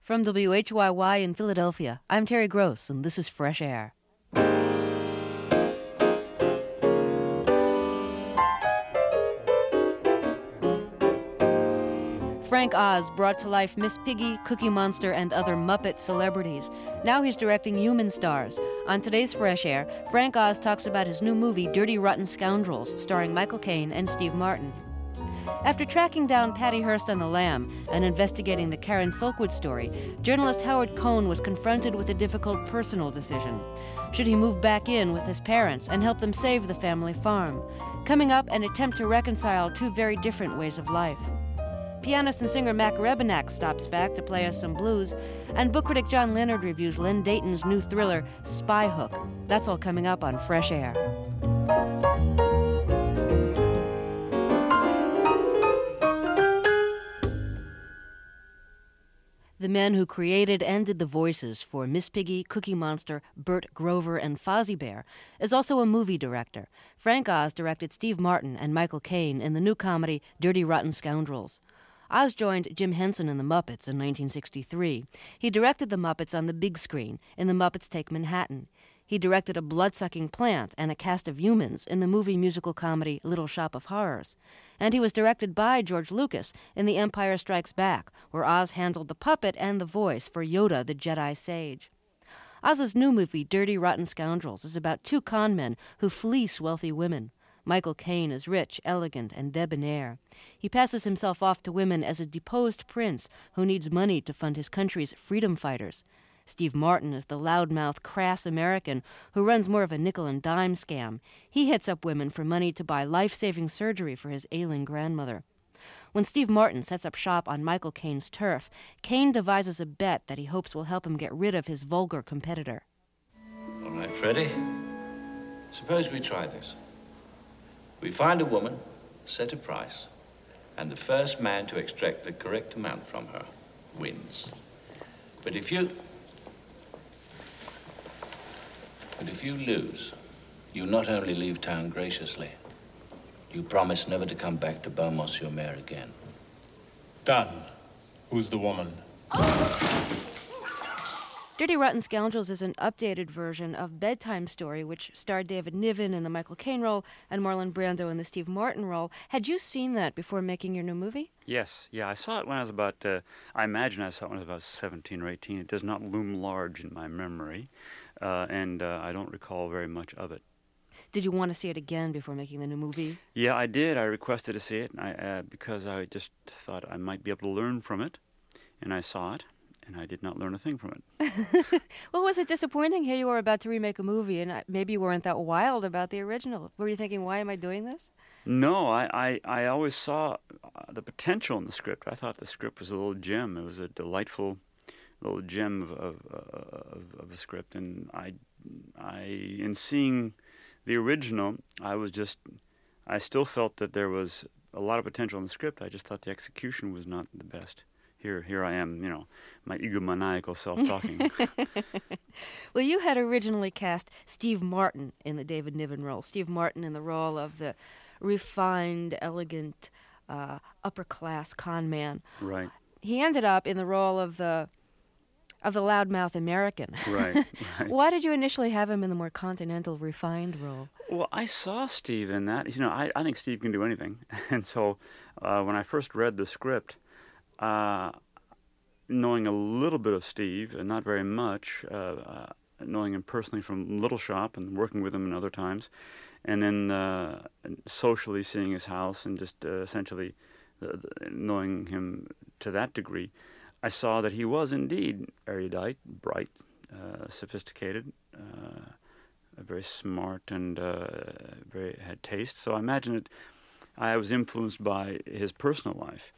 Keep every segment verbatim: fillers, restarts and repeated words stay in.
From W H Y Y in Philadelphia, I'm Terry Gross, and this is Fresh Air. Frank Oz brought to life Miss Piggy, Cookie Monster, and other Muppet celebrities. Now he's directing Human Stars. On today's Fresh Air, Frank Oz talks about his new movie, Dirty Rotten Scoundrels, starring Michael Caine and Steve Martin. After tracking down Patty Hearst on The Lam and investigating the Karen Silkwood story, journalist Howard Cohn was confronted with a difficult personal decision. Should he move back in with his parents and help them save the family farm? Coming up, an attempt to reconcile two very different ways of life. Pianist and singer Mac Rebennack stops back to play us some blues, and book critic John Leonard reviews Len Deighton's new thriller, Spy Hook. That's all coming up on Fresh Air. The men who created and did the voices for Miss Piggy, Cookie Monster, Bert Grover, and Fozzie Bear is also a movie director. Frank Oz directed Steve Martin and Michael Caine in the new comedy Dirty Rotten Scoundrels. Oz joined Jim Henson in The Muppets in nineteen sixty-three. He directed The Muppets on the big screen in The Muppets Take Manhattan. He directed a blood-sucking plant and a cast of humans in the movie musical comedy Little Shop of Horrors. And he was directed by George Lucas in The Empire Strikes Back, where Oz handled the puppet and the voice for Yoda the Jedi Sage. Oz's new movie, Dirty Rotten Scoundrels, is about two con men who fleece wealthy women. Michael Caine is rich, elegant, and debonair. He passes himself off to women as a deposed prince who needs money to fund his country's freedom fighters. Steve Martin is the loudmouth, crass American who runs more of a nickel-and-dime scam. He hits up women for money to buy life-saving surgery for his ailing grandmother. When Steve Martin sets up shop on Michael Caine's turf, Caine devises a bet that he hopes will help him get rid of his vulgar competitor. All right, Freddie. Suppose we try this. We find a woman, set a price, and the first man to extract the correct amount from her wins. But if you... But if you lose, you not only leave town graciously, you promise never to come back to Beaumont-sur-Mer again. Done. Who's the woman? Dirty Rotten Scoundrels is an updated version of Bedtime Story, which starred David Niven in the Michael Caine role and Marlon Brando in the Steve Martin role. Had you seen that before making your new movie? Yes, yeah, I saw it when I was about, uh, I imagine I saw it when I was about seventeen or eighteen. It does not loom large in my memory, uh, and uh, I don't recall very much of it. Did you want to see it again before making the new movie? Yeah, I did. I requested to see it and I, uh, because I just thought I might be able to learn from it, and I saw it. And I did not learn a thing from it. Well, was it disappointing? Here you were about to remake a movie, and maybe you weren't that wild about the original. Were you thinking, why am I doing this? No, I, I, I always saw uh, the potential in the script. I thought the script was a little gem. It was a delightful little gem of, of, of, of a script. And I, I, in seeing the original, I was just, I still felt that there was a lot of potential in the script. I just thought the execution was not the best. Here, here I am, you know, my egomaniacal self talking. Well, you had originally cast Steve Martin in the David Niven role. Steve Martin in the role of the refined, elegant, uh, upper-class con man. Right. He ended up in the role of the of the loudmouth American. Right. right. Why did you initially have him in the more continental, refined role? Well, I saw Steve in that. You know, I, I think Steve can do anything, and so uh, when I first read the script. Uh, knowing a little bit of Steve, and not very much, uh, uh, knowing him personally from Little Shop and working with him in other times, and then uh, socially seeing his house and just uh, essentially uh, knowing him to that degree, I saw that he was indeed erudite, bright, uh, sophisticated, uh, very smart, and uh, very had taste. So I imagine that I was influenced by his personal life.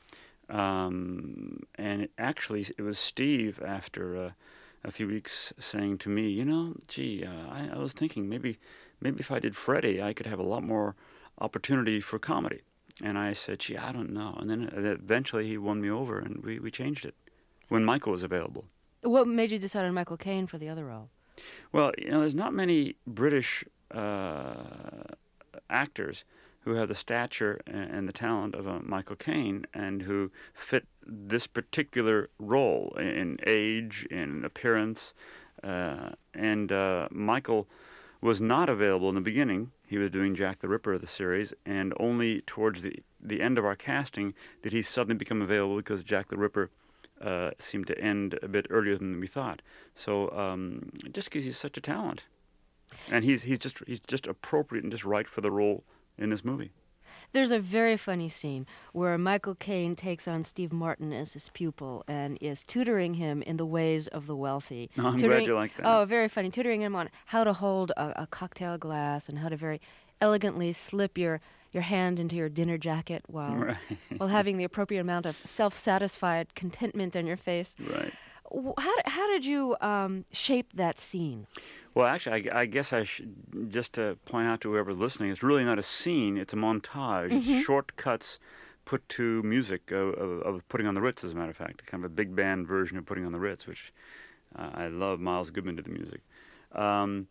Um, and it actually, it was Steve, after uh, a few weeks, saying to me, you know, gee, uh, I, I was thinking maybe maybe if I did Freddie, I could have a lot more opportunity for comedy. And I said, gee, I don't know. And then eventually he won me over, and we, we changed it when Michael was available. What made you decide on Michael Caine for the other role? Well, you know, there's not many British uh, actors who have the stature and, and the talent of a Michael Caine, and who fit this particular role in age, in appearance. Uh, and uh, Michael was not available in the beginning. He was doing Jack the Ripper of the series, and only towards the, the end of our casting did he suddenly become available, because Jack the Ripper uh, seemed to end a bit earlier than we thought. So um, just because he's such a talent. And he's he's just he's just appropriate and just right for the role in this movie. There's a very funny scene where Michael Caine takes on Steve Martin as his pupil and is tutoring him in the ways of the wealthy. Oh, I'm tutoring, glad you like that. Oh, very funny. Tutoring him on how to hold a, a cocktail glass and how to very elegantly slip your, your hand into your dinner jacket while Right. while having the appropriate amount of self-satisfied contentment on your face. Right. How, how did you um, shape that scene? Well, actually, I, I guess I should, just to point out to whoever's listening, it's really not a scene, it's a montage. Mm-hmm. It's short cuts put to music of, of, of Putting on the Ritz, as a matter of fact, kind of a big band version of Putting on the Ritz, which uh, I love. Miles Goodman did the music. Um,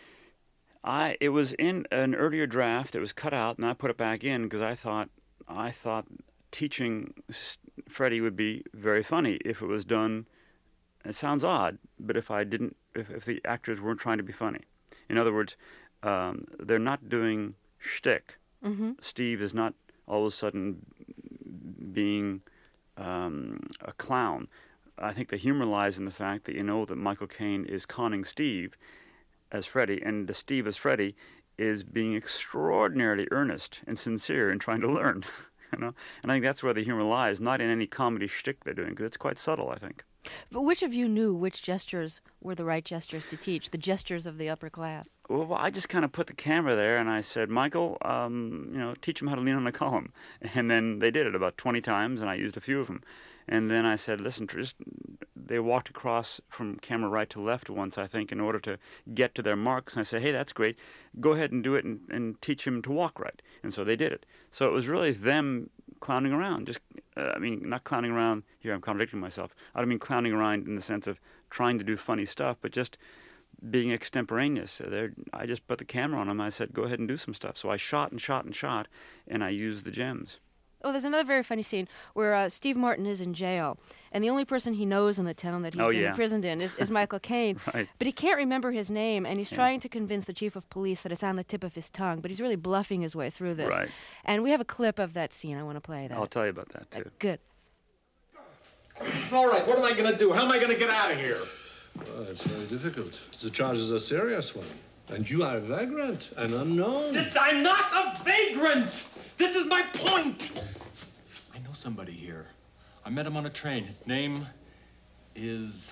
I It was in an earlier draft that was cut out, and I put it back in because I thought I thought teaching Freddie would be very funny if it was done. It sounds odd, but if I didn't, if, if the actors weren't trying to be funny, in other words, um, they're not doing shtick. Mm-hmm. Steve is not all of a sudden being um, a clown. I think the humor lies in the fact that you know that Michael Caine is conning Steve as Freddie, and the Steve as Freddie is being extraordinarily earnest and sincere in trying to learn. You know, and I think that's where the humor lies, not in any comedy shtick they're doing, because it's quite subtle, I think. But which of you knew which gestures were the right gestures to teach, the gestures of the upper class? Well, I just kind of put the camera there and I said, Michael, um, you know, teach them how to lean on a column. And then they did it about twenty times, and I used a few of them. And then I said, listen, just, they walked across from camera right to left once, I think, in order to get to their marks. And I said, hey, that's great. Go ahead and do it and, and teach him to walk right. And so they did it. So it was really them clowning around. Just, uh, I mean, not clowning around. Here, I'm contradicting myself. I don't mean clowning around in the sense of trying to do funny stuff, but just being extemporaneous. They're, I just put the camera on them. I said, go ahead and do some stuff. So I shot and shot and shot, and I used the gems. Oh, there's another very funny scene where uh, Steve Martin is in jail, and the only person he knows in the town that he's oh, been yeah. imprisoned in is, is Michael Caine. Right. But he can't remember his name, and he's Yeah. trying to convince the chief of police that it's on the tip of his tongue, but he's really bluffing his way through this. Right. And we have a clip of that scene. I want to play that. I'll tell you about that, Uh, too. Good. All right, what am I going to do? How am I going to get out of here? Well, it's very difficult. The charge is a serious one. And you are a vagrant, an unknown. This, I'm not a vagrant! This is my point! I know somebody here. I met him on a train. His name is...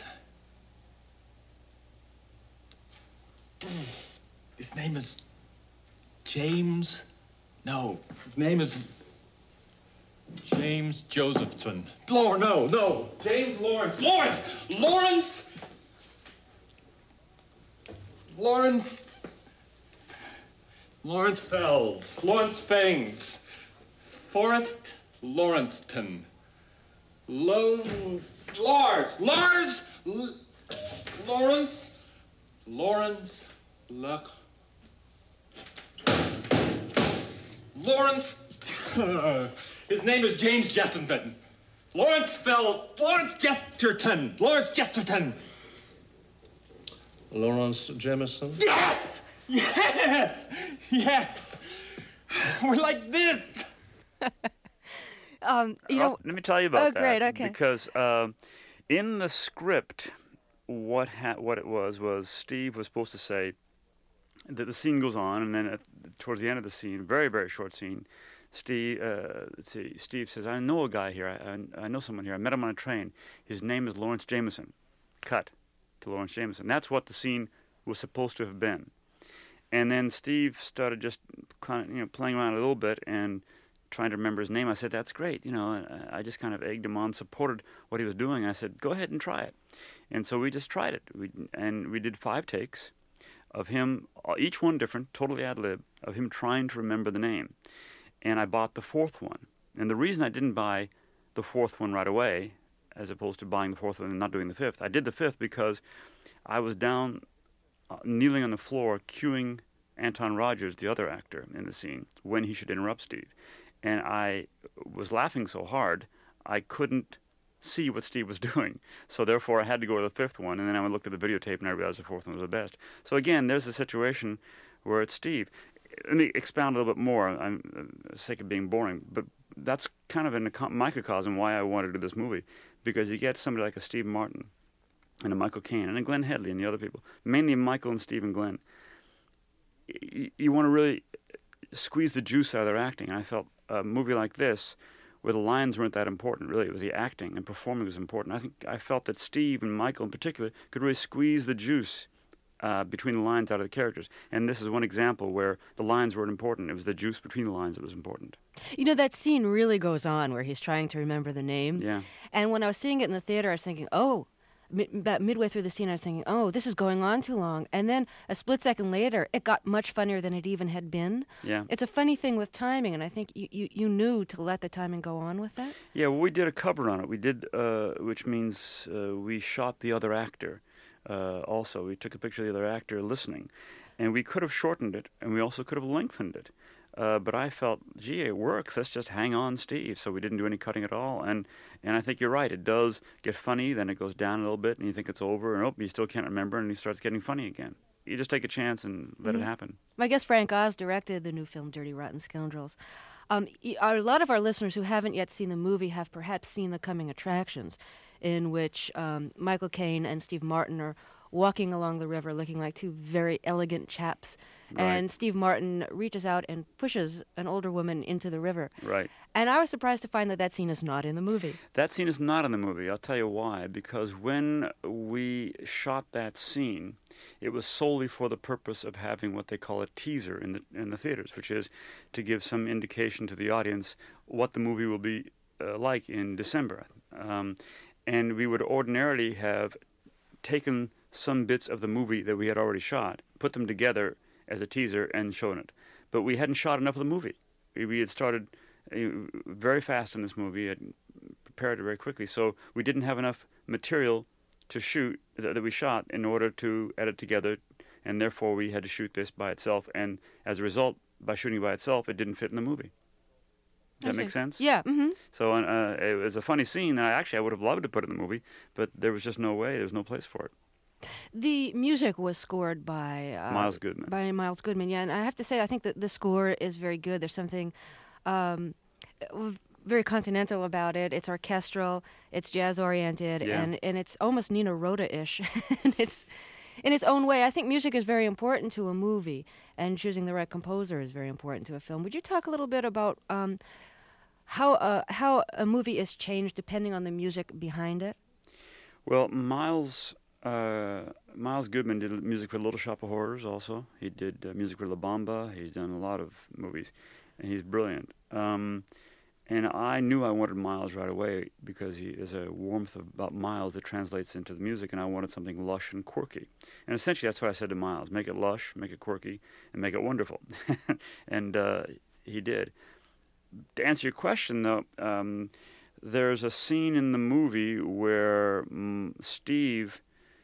His name is... James... No, his name is... James Josephson. Lor, no, no. James Lawrence. Lawrence! Lawrence! Lawrence... Lawrence Fells. Lawrence Fangs. Forrest Lawrencetown. Lo... Lars! Lars! L- Lawrence... Lawrence... Luck... Lawrence... His name is James Jessenton. Lawrence Fell... Lawrence Jesterton. Lawrence Jesterton. Lawrence Jameson? Yes! Yes! Yes! We're like this! Um, you know, Oh, let me tell you about oh, that. great, okay. Because um, in the script, what ha- what it was was Steve was supposed to say that the scene goes on, and then at, towards the end of the scene, very very short scene, Steve uh, let's see, Steve says, "I know a guy here. I, I I know someone here. I met him on a train. His name is Lawrence Jameson." Cut to Lawrence Jameson. That's what the scene was supposed to have been. And then Steve started just kind of, you know, playing around a little bit and trying to remember his name. I said, that's great. You know, I just kind of egged him on, supported what he was doing. I said, go ahead and try it. And so we just tried it. We, and we did five takes of him, each one different, totally ad lib, of him trying to remember the name. And I bought the fourth one. And the reason I didn't buy the fourth one right away, as opposed to buying the fourth one and not doing the fifth, I did the fifth because I was down, uh, kneeling on the floor, cueing Anton Rogers, the other actor in the scene, when he should interrupt Steve. And I was laughing so hard, I couldn't see what Steve was doing. So therefore, I had to go to the fifth one, and then I looked at the videotape, and I realized the fourth one was the best. So again, there's a situation where it's Steve. Let me expound a little bit more. I'm for the sake of being boring, but that's kind of in a microcosm why I wanted to do this movie, because you get somebody like a Steve Martin and a Michael Caine and a Glenn Headley and the other people, mainly Michael and Steve and Glenn. You, you want to really squeeze the juice out of their acting. And I felt a movie like this, where the lines weren't that important, really, it was the acting and performing was important. I think I felt that Steve and Michael in particular could really squeeze the juice uh, between the lines out of the characters. And this is one example where the lines weren't important. It was the juice between the lines that was important. You know, that scene really goes on where he's trying to remember the name. Yeah. And when I was seeing it in the theater, I was thinking, oh, about midway through the scene, I was thinking, oh, this is going on too long. And then a split second later, it got much funnier than it even had been. Yeah. It's a funny thing with timing, and I think you, you, you knew to let the timing go on with that. Yeah, well, we did a cover on it. We did, uh, which means uh, we shot the other actor uh, also. We took a picture of the other actor listening. And we could have shortened it, and we also could have lengthened it. Uh, but I felt, gee, it works. Let's just hang on, Steve. So we didn't do any cutting at all. And and I think you're right. It does get funny. Then it goes down a little bit, and you think it's over. And, oh, you still can't remember, and he starts getting funny again. You just take a chance and let mm-hmm. it happen. I guess Frank Oz directed the new film Dirty Rotten Scoundrels. Um, a lot of our listeners who haven't yet seen the movie have perhaps seen the coming attractions, in which um, Michael Caine and Steve Martin are walking along the river looking like two very elegant chaps. Right. And Steve Martin reaches out and pushes an older woman into the river. Right. And I was surprised to find that that scene is not in the movie. That scene is not in the movie. I'll tell you why. Because when we shot that scene, it was solely for the purpose of having what they call a teaser in the in the theaters, which is to give some indication to the audience what the movie will be uh, like in December. Um, and we would ordinarily have taken some bits of the movie that we had already shot, put them together as a teaser and shown it. But we hadn't shot enough of the movie. We, we had started uh, very fast in this movie and prepared it very quickly. So we didn't have enough material to shoot that, that we shot in order to edit together, and therefore we had to shoot this by itself. And as a result, by shooting by itself, it didn't fit in the movie. Does that make sense? Yeah. Mm-hmm. So uh, it was a funny scene. I actually I would have loved to put it in the movie, but there was just no way. There was no place for it. The music was scored by uh, Miles Goodman. By Miles Goodman, yeah. And I have to say, I think that the score is very good. There's something um, very continental about it. It's orchestral, it's jazz-oriented, yeah. and, and it's almost Nino Rota-ish. And it's in its own way. I think music is very important to a movie, and choosing the right composer is very important to a film. Would you talk a little bit about um, how uh, how a movie is changed depending on the music behind it? Well, Miles uh, Miles Goodman did music for Little Shop of Horrors also. He did uh, music for La Bamba. He's done a lot of movies, and he's brilliant. Um, and I knew I wanted Miles right away because he is a warmth about Miles that translates into the music, and I wanted something lush and quirky. And essentially that's what I said to Miles. Make it lush, make it quirky, and make it wonderful. And uh, he did. To answer your question, though, um, there's a scene in the movie where um, Steve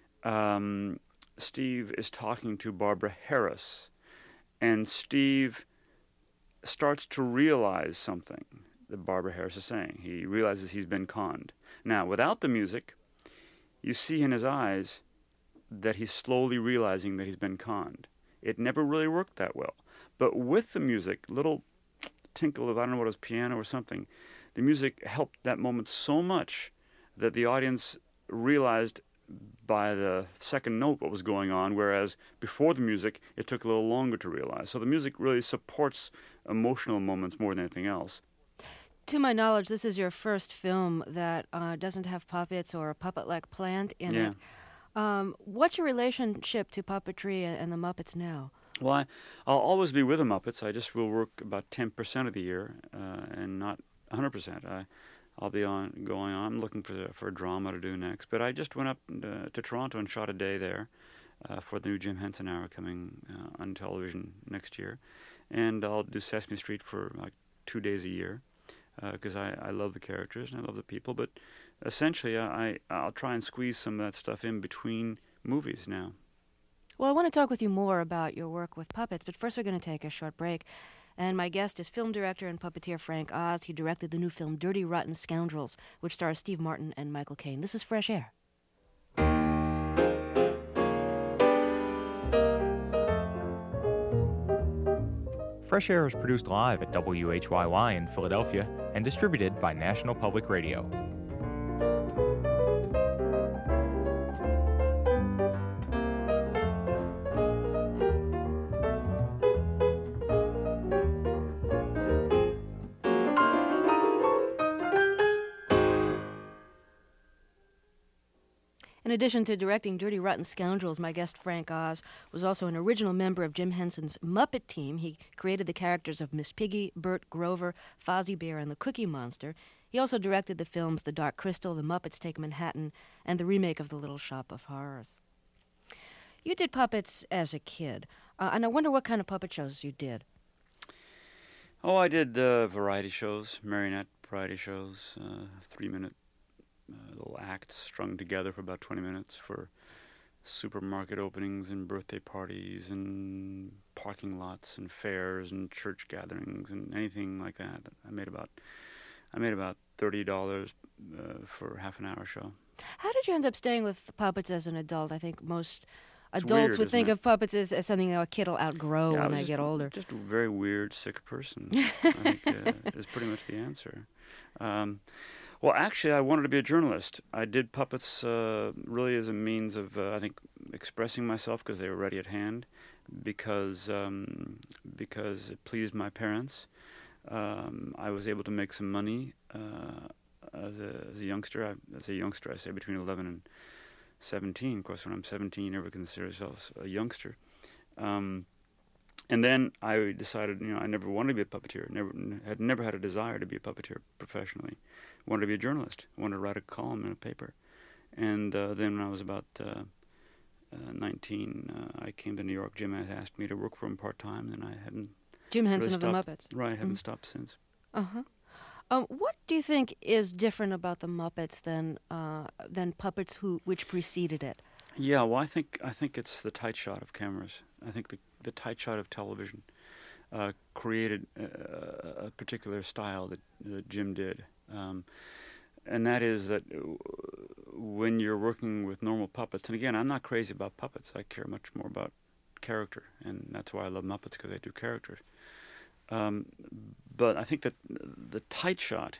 um, Steve is talking to Barbara Harris, and Steve starts to realize something that Barbara Harris is saying. He realizes he's been conned. Now, without the music, you see in his eyes that he's slowly realizing that he's been conned. It never really worked that well. But with the music, little tinkle of, I don't know what it was, piano or something, the music helped that moment so much that the audience realized by the second note what was going on, whereas before the music, it took a little longer to realize. So the music really supports emotional moments more than anything else. To my knowledge, this is your first film that uh, doesn't have puppets or a puppet-like plant in Yeah. it. Um, what's your relationship to puppetry and, and the Muppets now? Well, I, I'll always be with the Muppets. I just will work about ten percent of the year uh, and not one hundred percent. I, I'll be on going on. I'm looking for for a drama to do next. But I just went up uh, to Toronto and shot a day there uh, for the new Jim Henson Hour coming uh, on television next year. And I'll do Sesame Street for like two days a year because uh, I, I love the characters and I love the people. But essentially, I, I'll try and squeeze some of that stuff in between movies now. Well, I want to talk with you more about your work with puppets, but first we're going to take a short break. And my guest is film director and puppeteer Frank Oz. He directed the new film Dirty Rotten Scoundrels, which stars Steve Martin and Michael Caine. This is Fresh Air. Fresh Air is produced live at W H Y Y in Philadelphia and distributed by National Public Radio. In addition to directing Dirty Rotten Scoundrels, my guest Frank Oz was also an original member of Jim Henson's Muppet team. He created the characters of Miss Piggy, Bert Grover, Fozzie Bear, and the Cookie Monster. He also directed the films The Dark Crystal, The Muppets Take Manhattan, and the remake of The Little Shop of Horrors. You did puppets as a kid, uh, and I wonder what kind of puppet shows you did. Oh, I did uh, variety shows, marionette variety shows, uh, three-minute Uh, little acts strung together for about twenty minutes for supermarket openings and birthday parties and parking lots and fairs and church gatherings and anything like that. I made about I made about thirty dollars uh, for half an hour show. How did you end up staying with puppets as an adult? I think most It's adults weird, would think isn't it? of puppets as, as something that a kid will outgrow Yeah, I when was they just, get older. Just a very weird, sick person. I think uh, is pretty much the answer. Um, well, actually, I wanted to be a journalist. I did puppets uh, really as a means of, uh, I think, expressing myself because they were ready at hand, because um, because it pleased my parents. Um, I was able to make some money uh, as a as a youngster. I, as a youngster, I say between eleven and seventeen. Of course, when I'm seventeen, you never consider yourself a youngster. Um, and then I decided, you know, I never wanted to be a puppeteer. Never had never had a desire to be a puppeteer professionally. I wanted to be a journalist. I wanted to write a column in a paper. And uh, then when I was about uh, uh, nineteen, uh, I came to New York. Jim had asked me to work for him part time, and I haven't. Jim Henson really of the stopped. Muppets. Right, I haven't Mm. stopped since. Uh-huh. Um, what do you think is different about the Muppets than uh, than puppets who which preceded it? Yeah, well, I think I think it's the tight shot of cameras. I think the the tight shot of television uh, created a, a particular style that, that Jim did, um, and that is that when you're working with normal puppets, and again, I'm not crazy about puppets. I care much more about character, and that's why I love Muppets, because they do characters. Um, but I think that the tight shot,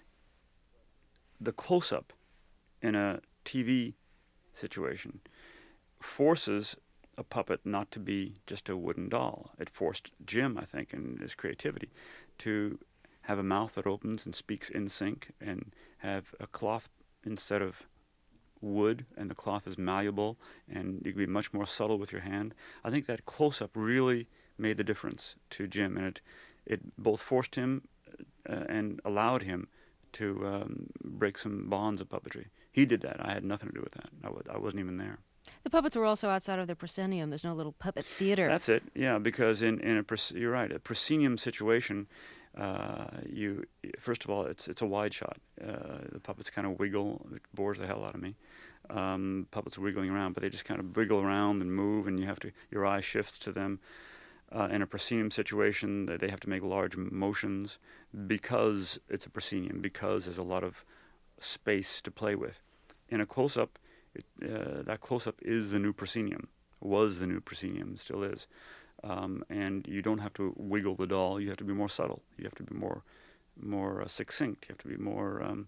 the close-up in a T V situation, forces a puppet not to be just a wooden doll. It forced Jim, I think, in his creativity, to have a mouth that opens and speaks in sync, and have a cloth instead of wood, and the cloth is malleable, and you can be much more subtle with your hand. I think that close-up really made the difference to Jim, and it it both forced him uh, and allowed him to um, break some bonds of puppetry. He did that. I had nothing to do with that. I, w- I wasn't even there. The puppets were also outside of the proscenium. There's no little puppet theater. That's it. Yeah, because in in a pros- you're right, a proscenium situation, uh, you first of all it's it's a wide shot. Uh, the puppets kind of wiggle. It bores the hell out of me. Um, puppets wiggling around, but they just kind of wiggle around and move, and you have to your eye shifts to them. Uh, in a proscenium situation, they have to make large motions because it's a proscenium, because there's a lot of space to play with. In a close-up, it, uh, that close-up is the new proscenium, was the new proscenium, still is. Um, and you don't have to wiggle the doll. You have to be more subtle. You have to be more more uh, succinct. You have to be more um,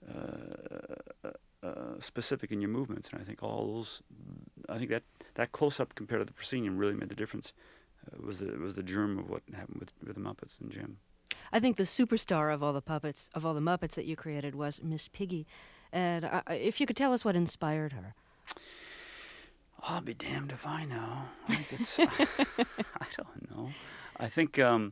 uh, uh, specific in your movements. And I think all those, I think that, that close-up compared to the proscenium really made the difference. It was the, it was the germ of what happened with, with the Muppets and Jim. I think the superstar of all the puppets, of all the Muppets that you created, was Miss Piggy. And uh, if you could tell us what inspired her. I'll be damned if I know. I think it's, I don't know. I think um,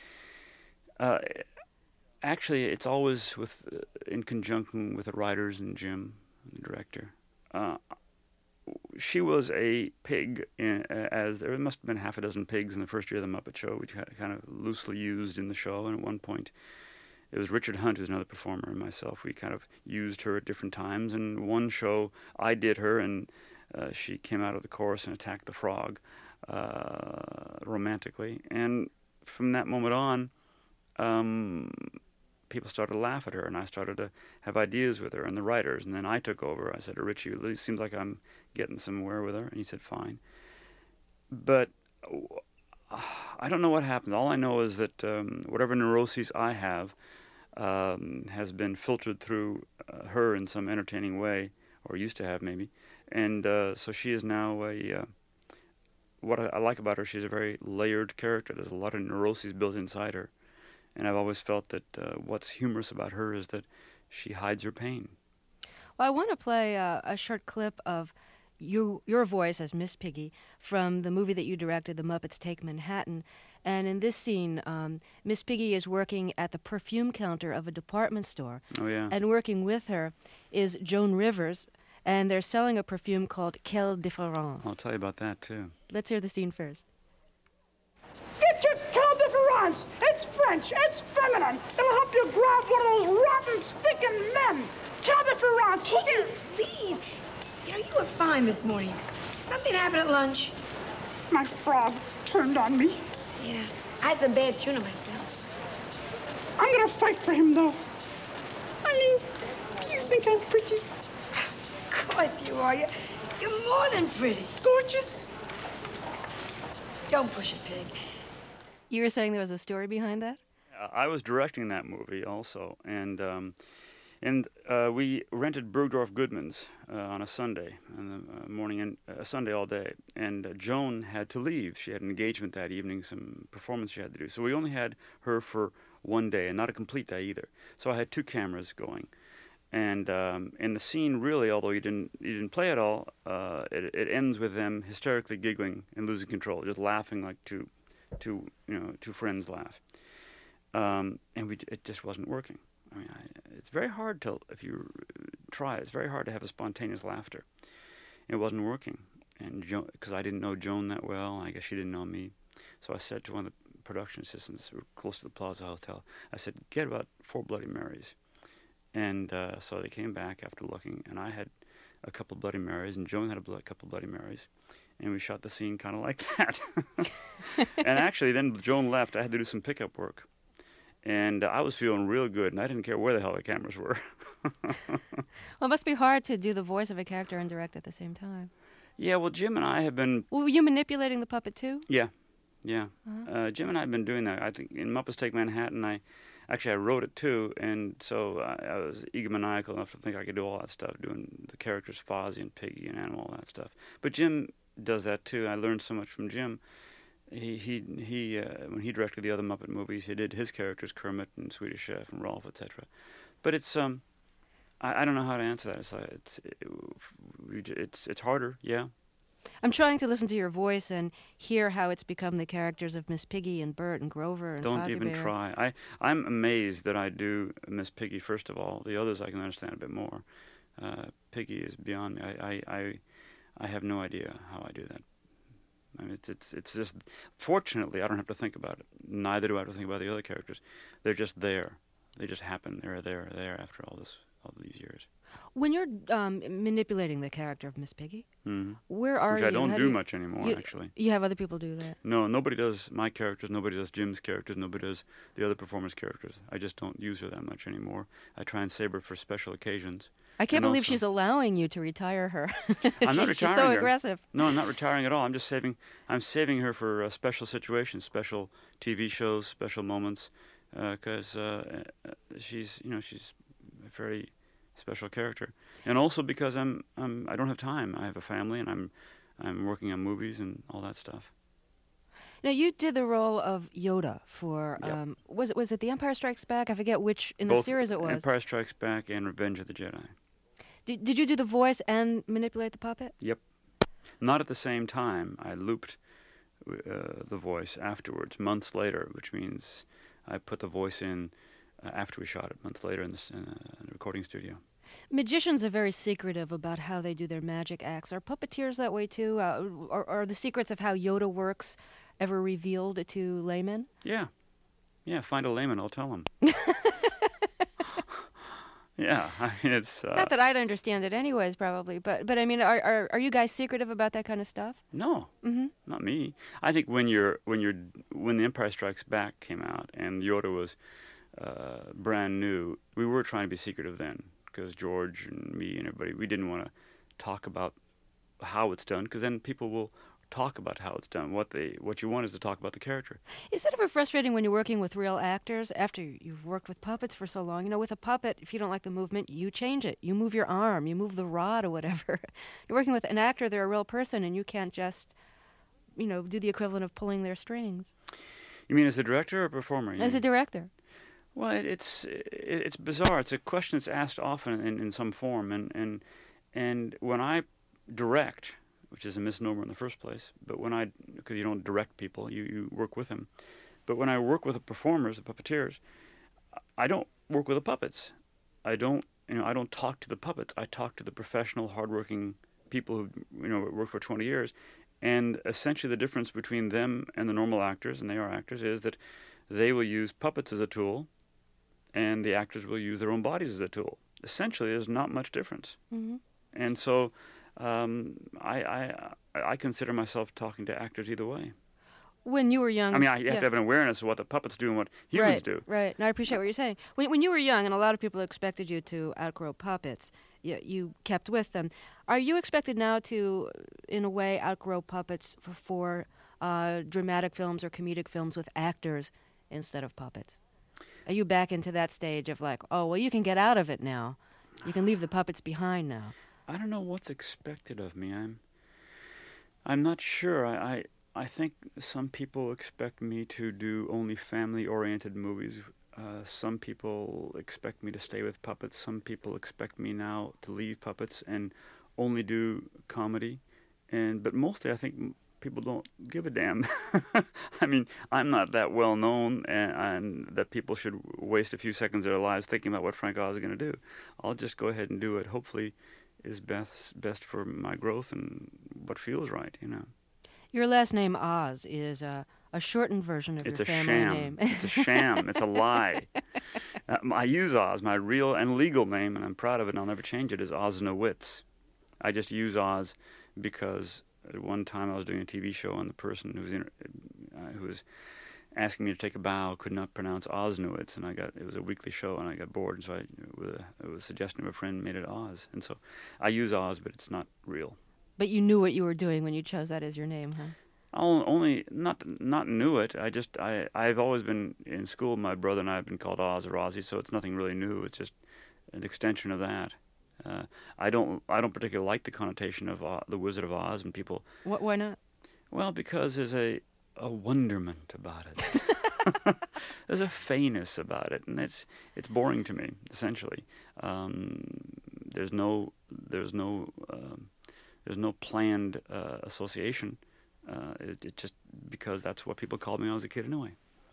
uh, actually it's always with uh, in conjunction with the writers and Jim, the director. Uh, she was a pig, in, uh, as there must have been half a dozen pigs in the first year of the Muppet Show, which kind of loosely used in the show. And at one point, it was Richard Hunt, who's another performer, and myself. We kind of used her at different times. And one show, I did her, and uh, she came out of the chorus and attacked the frog. uh, romantically. And from that moment on, um, people started to laugh at her, and I started to have ideas with her and the writers. And then I took over. I said to Richie, it seems like I'm getting somewhere with her. And he said, fine. But uh, I don't know what happened. All I know is that um, whatever neuroses I have um, has been filtered through uh, her in some entertaining way, or used to have maybe. And uh, so she is now a... Uh, what I, I like about her, she's a very layered character. There's a lot of neuroses built inside her. And I've always felt that uh, what's humorous about her is that she hides her pain. Well, I want to play uh, a short clip of you, your voice as Miss Piggy from the movie that you directed, The Muppets Take Manhattan. And in this scene, um, Miss Piggy is working at the perfume counter of a department store. Oh, yeah. And working with her is Joan Rivers, and they're selling a perfume called Quelle Différence. I'll tell you about that, too. Let's hear the scene first. Get your Quelle Différence! It's French, it's feminine. It'll help you grab one of those rotten, stinking men. Quelle Différence! Peter, please. You know, you were fine this morning. Something happened at lunch. My frog turned on me. Yeah, I had some bad tuna myself. I'm gonna fight for him, though. I mean, do you think I'm pretty? Of course you are. You're, you're more than pretty. Gorgeous? Don't push it, Pig. You were saying there was a story behind that? I was directing that movie also, and um, and uh, we rented Bergdorf Goodman's uh, on a Sunday, in the uh, morning, and a uh, Sunday all day. And uh, Joan had to leave. She had an engagement that evening, some performance she had to do. So we only had her for one day, and not a complete day either. So I had two cameras going. And um, in the scene, really, although you didn't you didn't play it all, uh, it, it ends with them hysterically giggling and losing control, just laughing like two, two you know, two friends laugh. Um, and we it just wasn't working. I mean, I, it's very hard to if you try. It's very hard to have a spontaneous laughter. It wasn't working, and because I didn't know Joan that well, I guess she didn't know me. So I said to one of the production assistants who were close to the Plaza Hotel, I said, "Get about four Bloody Marys." And uh, so they came back after looking, and I had a couple Bloody Marys, and Joan had a blo- couple Bloody Marys, and we shot the scene kind of like that. And actually, then Joan left. I had to do some pickup work, and uh, I was feeling real good, and I didn't care where the hell the cameras were. Well, it must be hard to do the voice of a character and direct at the same time. Yeah, well, Jim and I have been... Well, were you manipulating the puppet, too? Yeah, yeah. Uh-huh. Uh, Jim and I have been doing that. I think in Muppets Take Manhattan, I... Actually, I wrote it, too, and so I, I was egomaniacal enough to think I could do all that stuff, doing the characters Fozzie and Piggy and Animal, all that stuff. But Jim does that, too. I learned so much from Jim. He, he, he uh, when he directed the other Muppet movies, he did his characters, Kermit and Swedish Chef and Rolf, et cetera. But it's, um, I, I don't know how to answer that. It's, uh, it's, it, it's, it's harder, yeah. I'm trying to listen to your voice and hear how it's become the characters of Miss Piggy and Bert and Grover and Don't Fozzie even Bear. try. I, I'm amazed that I do Miss Piggy, first of all. The others I can understand a bit more. Uh, Piggy is beyond me. I, I, I, I have no idea how I do that. I mean, it's, it's, it's just, fortunately, I don't have to think about it. Neither do I have to think about the other characters. They're just there. They just happen. They're there, there after all this, all these years. When you're um, manipulating the character of Miss Piggy, mm-hmm. where are Which you? I don't How do you, much anymore, you, actually. You have other people do that? No, nobody does my characters. Nobody does Jim's characters. Nobody does the other performers' characters. I just don't use her that much anymore. I try and save her for special occasions. I can't and believe also, she's allowing you to retire her. I'm not retiring She's so her. aggressive. No, I'm not retiring at all. I'm just saving. I'm saving her for uh, special situations, special T V shows, special moments, because uh, uh, she's, you know, she's a very special character, and also because I'm, I'm, I don't have time. I have a family, and I'm, I'm working on movies and all that stuff. Now, you did the role of Yoda for, Yep. um, was it was it The Empire Strikes Back? I forget which in Both the series it was. Empire Strikes Back and Revenge of the Jedi. Did, did you do the voice and manipulate the puppet? Yep. Not at the same time. I looped uh, the voice afterwards, months later, which means I put the voice in uh, after we shot it, months later in the, in, uh, in the recording studio. Magicians are very secretive about how they do their magic acts. Are puppeteers that way too? Uh, are, are the secrets of how Yoda works ever revealed to laymen? Yeah. Yeah, find a layman, I'll tell him. Yeah, I mean, it's... Uh, Not that I'd understand it anyways, probably, but, but I mean, are, are are you guys secretive about that kind of stuff? No, Mm-hmm. not me. I think when you're, when you're, when The Empire Strikes Back came out and Yoda was uh, brand new, we were trying to be secretive then, because George and me and everybody, we didn't want to talk about how it's done, because then people will talk about how it's done. What they, what you want is to talk about the character. Is it ever frustrating when you're working with real actors after you've worked with puppets for so long? You know, with a puppet, if you don't like the movement, you change it. You move your arm, you move the rod or whatever. You're working with an actor, they're a real person, and you can't just, you know, do the equivalent of pulling their strings. You mean as a director or a performer? As mean? a director. Well, it, it's it, it's bizarre. It's a question that's asked often in, in some form, and, and and when I direct, which is a misnomer in the first place, but when I, because you don't direct people, you, you work with them. But when I work with the performers, the puppeteers, I don't work with the puppets. I don't, you know, I don't talk to the puppets. I talk to the professional, hardworking people who, you know, work for twenty years. And essentially the difference between them and the normal actors, and they are actors, is that they will use puppets as a tool, and the actors will use their own bodies as a tool. Essentially, there's not much difference. Mm-hmm. And so um, I, I I consider myself talking to actors either way. When you were young... I mean, I have yeah. to have an awareness of what the puppets do and what humans right, do. Right, and I appreciate what you're saying. When, when you were young, and a lot of people expected you to outgrow puppets, you, you kept with them. Are you expected now to, in a way, outgrow puppets for, for uh, dramatic films or comedic films with actors instead of puppets? Are you back into that stage of like, oh, well, you can get out of it now. You can leave the puppets behind now. I don't know what's expected of me. I'm I'm not sure. I, I, I think some people expect me to do only family-oriented movies. Uh, some people expect me to stay with puppets. Some people expect me now to leave puppets and only do comedy. And but mostly I think people don't give a damn. I mean, I'm not that well known, and, and that people should waste a few seconds of their lives thinking about what Frank Oz is going to do. I'll just go ahead and do it. Hopefully, is best best for my growth and what feels right, you know. Your last name Oz is a, a shortened version of it's your a family sham. name. It's a sham. It's a lie. Uh, I use Oz, my real and legal name, and I'm proud of it, and I'll never change it, is Osnowitz. I just use Oz because at one time I was doing a T V show, and the person who was in, uh, who was asking me to take a bow could not pronounce Osnowitz, and I got it was a weekly show, and I got bored, and so I, with a, with a suggestion of a friend, made it Oz, and so I use Oz, but it's not real. But you knew what you were doing when you chose that as your name, huh? I'll only not not knew it. I just I I've always been in school. My brother and I have been called Oz or Ozzy, so it's nothing really new. It's just an extension of that. Uh, I don't I don't particularly like the connotation of uh, the Wizard of Oz, and people. What? Why not? Well, because there's a a wonderment about it. There's a feyness about it, and it's it's boring to me. Essentially, um, there's no there's no um, there's no planned uh, association. Uh, it, it just because that's what people called me when I was a kid anyway.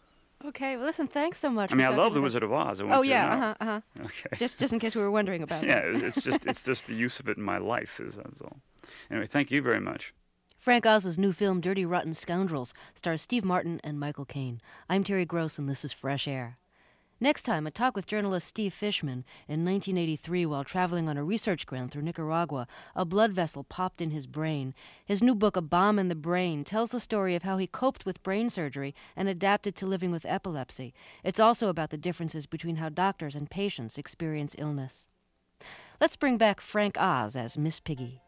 Okay, well, listen, thanks so much. I mean, for I love talking The with Wizard us. of Oz. I want Oh you yeah, to know. uh huh, uh huh. Okay. Just just in case we were wondering about yeah, that. it's just it's just the use of it in my life is that's all. Anyway, thank you very much. Frank Oz's new film, Dirty Rotten Scoundrels, stars Steve Martin and Michael Caine. I'm Terry Gross, and this is Fresh Air. Next time, a talk with journalist Steve Fishman. In nineteen eighty-three, while traveling on a research ground through Nicaragua, a blood vessel popped in his brain. His new book, A Bomb in the Brain, tells the story of how he coped with brain surgery and adapted to living with epilepsy. It's also about the differences between how doctors and patients experience illness. Let's bring back Frank Oz as Miss Piggy.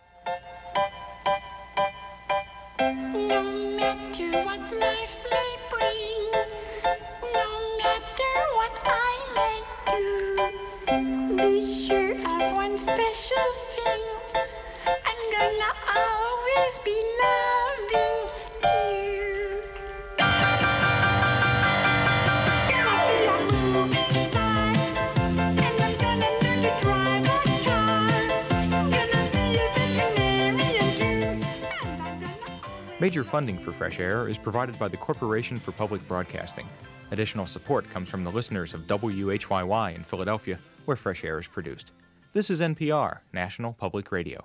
No matter what life may bring, no matter what I may do, be sure of one special thing. I'm gonna always be loving you. Gonna be a movie star, and I'm gonna learn to drive a car. Gonna be a veterinarian too, and I'm gonna Major funding for Fresh Air is provided by the Corporation for Public Broadcasting. Additional support comes from the listeners of W H Y Y in Philadelphia, where Fresh Air is produced. This is N P R, National Public Radio.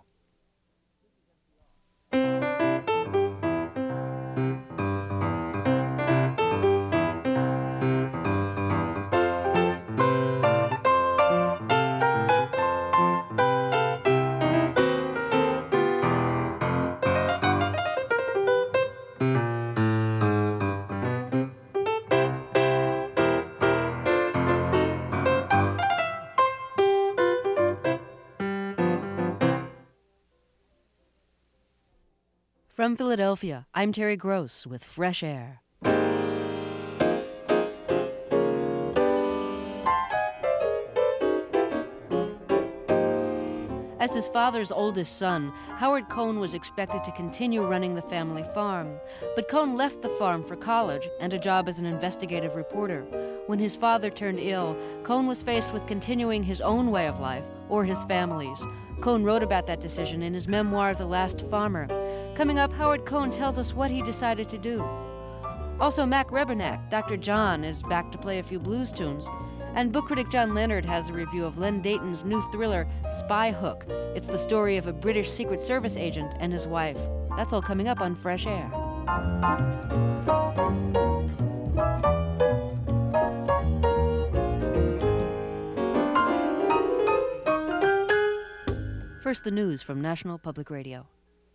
From Philadelphia, I'm Terry Gross with Fresh Air. As his father's oldest son, Howard Cohn was expected to continue running the family farm. But Cohn left the farm for college and a job as an investigative reporter. When his father turned ill, Cohn was faced with continuing his own way of life or his family's. Cohn wrote about that decision in his memoir, The Last Farmer. Coming up, Howard Cohn tells us what he decided to do. Also, Mac Rebernack, Doctor John, is back to play a few blues tunes. And book critic John Leonard has a review of Len Deighton's new thriller, Spy Hook. It's the story of a British Secret Service agent and his wife. That's all coming up on Fresh Air. First, the news from National Public Radio.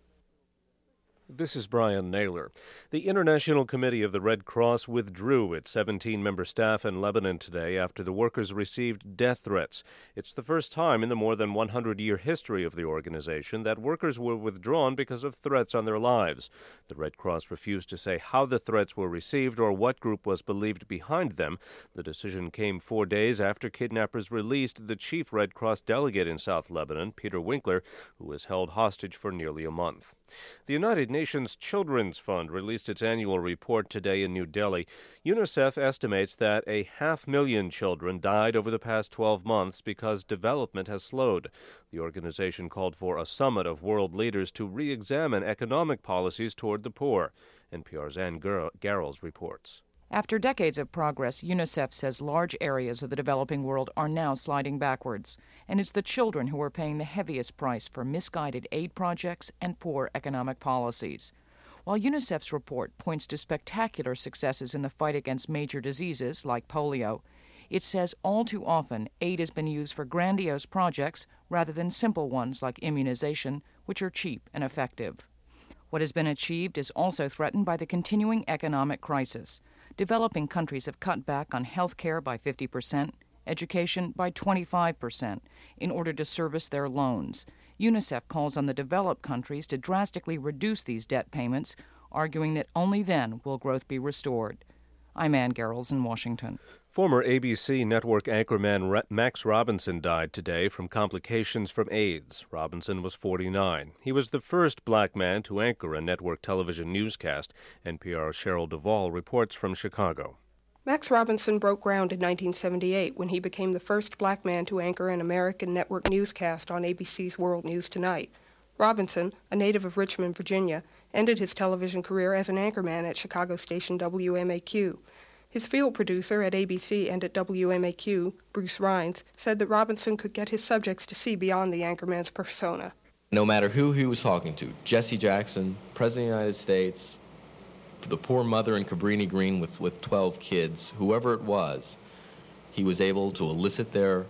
This is Brian Naylor. The International Committee of the Red Cross withdrew its seventeen-member staff in Lebanon today after the workers received death threats. It's the first time in the more than one hundred year history of the organization that workers were withdrawn because of threats on their lives. The Red Cross refused to say how the threats were received or what group was believed behind them. The decision came four days after kidnappers released the chief Red Cross delegate in South Lebanon, Peter Winkler, who was held hostage for nearly a month. The United Nations Children's Fund released its annual report today in New Delhi. UNICEF estimates that a half million children died over the past twelve months because development has slowed. The organization called for a summit of world leaders to re-examine economic policies toward the poor. N P R's Ann Garrels reports. After decades of progress, UNICEF says large areas of the developing world are now sliding backwards, and it's the children who are paying the heaviest price for misguided aid projects and poor economic policies. While UNICEF's report points to spectacular successes in the fight against major diseases like polio, it says all too often aid has been used for grandiose projects rather than simple ones like immunization, which are cheap and effective. What has been achieved is also threatened by the continuing economic crisis. Developing countries have cut back on health care by fifty percent, education by twenty-five percent, in order to service their loans. UNICEF calls on the developed countries to drastically reduce these debt payments, arguing that only then will growth be restored. I'm Ann Garrels in Washington. Former A B C network anchorman Re- Max Robinson died today from complications from AIDS. Robinson was forty-nine. He was the first black man to anchor a network television newscast. N P R's Cheryl Duvall reports from Chicago. Max Robinson broke ground in nineteen seventy-eight when he became the first black man to anchor an American network newscast on A B C's World News Tonight. Robinson, a native of Richmond, Virginia, ended his television career as an anchorman at Chicago station W M A Q. His field producer at A B C and at W M A Q, Bruce Rhines, said that Robinson could get his subjects to see beyond the anchorman's persona. No matter who he was talking to, Jesse Jackson, President of the United States, the poor mother in Cabrini Green with, with twelve kids, whoever it was, he was able to elicit their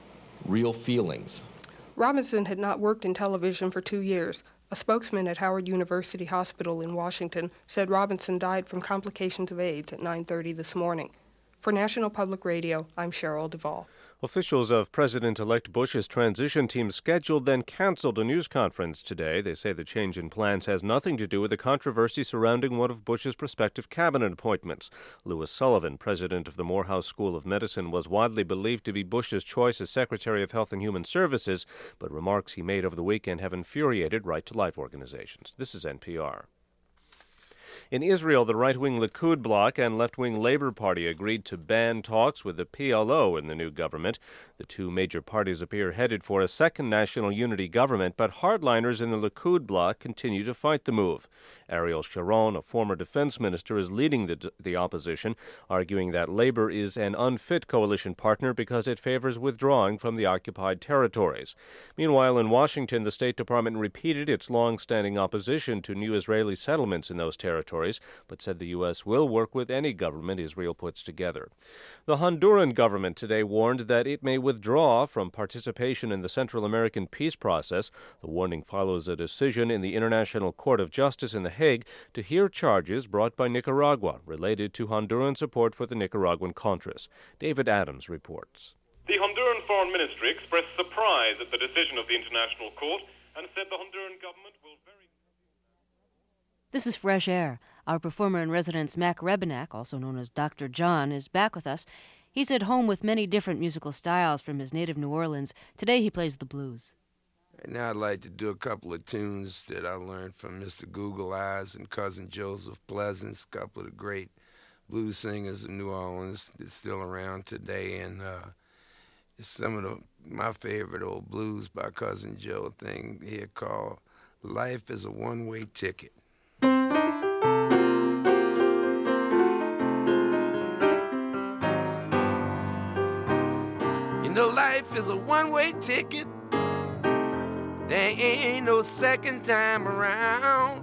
real feelings. Robinson had not worked in television for two years. A spokesman at Howard University Hospital in Washington said Robinson died from complications of AIDS at nine thirty this morning. For National Public Radio, I'm Cheryl Duvall. Officials of President-elect Bush's transition team scheduled then canceled a news conference today. They say the change in plans has nothing to do with the controversy surrounding one of Bush's prospective cabinet appointments. Louis Sullivan, president of the Morehouse School of Medicine, was widely believed to be Bush's choice as Secretary of Health and Human Services, but remarks he made over the weekend have infuriated Right to Life organizations. This is N P R. In Israel, the right-wing Likud bloc and left-wing Labor Party agreed to ban talks with the P L O in the new government. The two major parties appear headed for a second national unity government, but hardliners in the Likud bloc continue to fight the move. Ariel Sharon, a former defense minister, is leading the, the opposition, arguing that Labor is an unfit coalition partner because it favors withdrawing from the occupied territories. Meanwhile, in Washington, the State Department repeated its long-standing opposition to new Israeli settlements in those territories, but said the U S will work with any government Israel puts together. The Honduran government today warned that it may withdraw from participation in the Central American peace process. The warning follows a decision in the International Court of Justice in The Hague to hear charges brought by Nicaragua related to Honduran support for the Nicaraguan Contras. David Adams reports. The Honduran Foreign Ministry expressed surprise at the decision of the International Court and said the Honduran government will very... This is Fresh Air. Our performer in residence, Mac Rebenak, also known as Doctor John, is back with us. He's at home with many different musical styles from his native New Orleans. Today he plays the blues. And now I'd like to do a couple of tunes that I learned from Mister Google Eyes and Cousin Joseph Pleasance, a couple of the great blues singers of New Orleans that's still around today. And uh, it's some of the, my favorite old blues by Cousin Joe thing here called Life is a One-Way Ticket. You know, life is a one-way ticket. There ain't no second time around.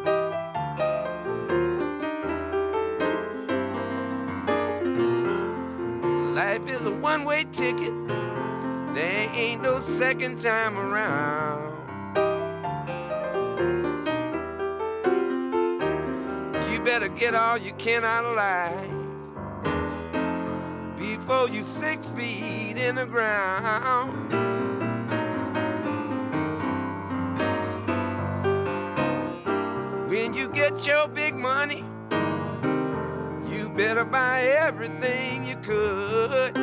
Life is a one-way ticket. There ain't no second time around. You better get all you can out of life before you six feet in the ground. When you get your big money, you better buy everything you could.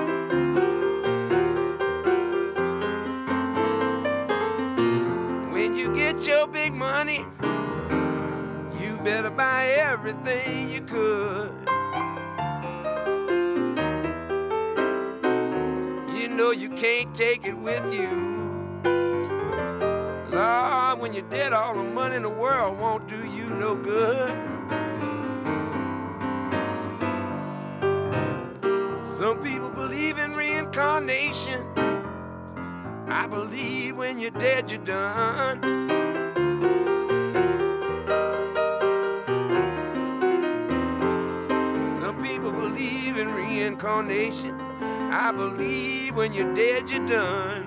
When you get your big money, you better buy everything you could. You know you can't take it with you. Lord, when you're dead, all the money in the world won't do you no good. Some people believe in reincarnation. I believe when you're dead, you're done. Some people believe in reincarnation. I believe when you're dead, you're done.